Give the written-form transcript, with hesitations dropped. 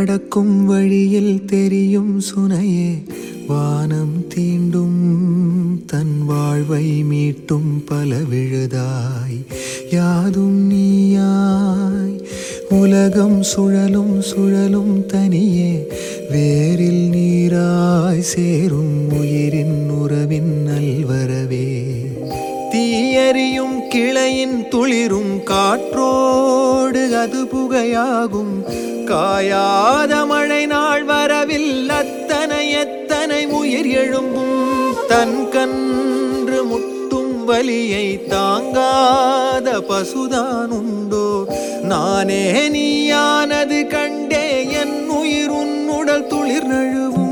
நடக்கும் வழியில் தெரியும் சுனையே வானம் தீண்டும் தன் வாழ்வை மீட்டும் பல விழுதாய் யாதும் நீயாய் உலகம் சுழலும் சுழலும் தனியே வேரில் நீராய் சேரும் உயிரின் உறவின் நல்வரவே தீயறியும் கிளையின் துளிரும் காற்றோடு அது புகையாகும் காயாத மழை நாள் வரவில் அத்தனை எத்தனை உயிர் எழும்பும் தன் கன்று முட்டும் வலியை தாங்காத பசுதான் உண்டோ நானே நீயானது கண்டே என் உயிர் உன்னுடல் துளிர் நழுவும்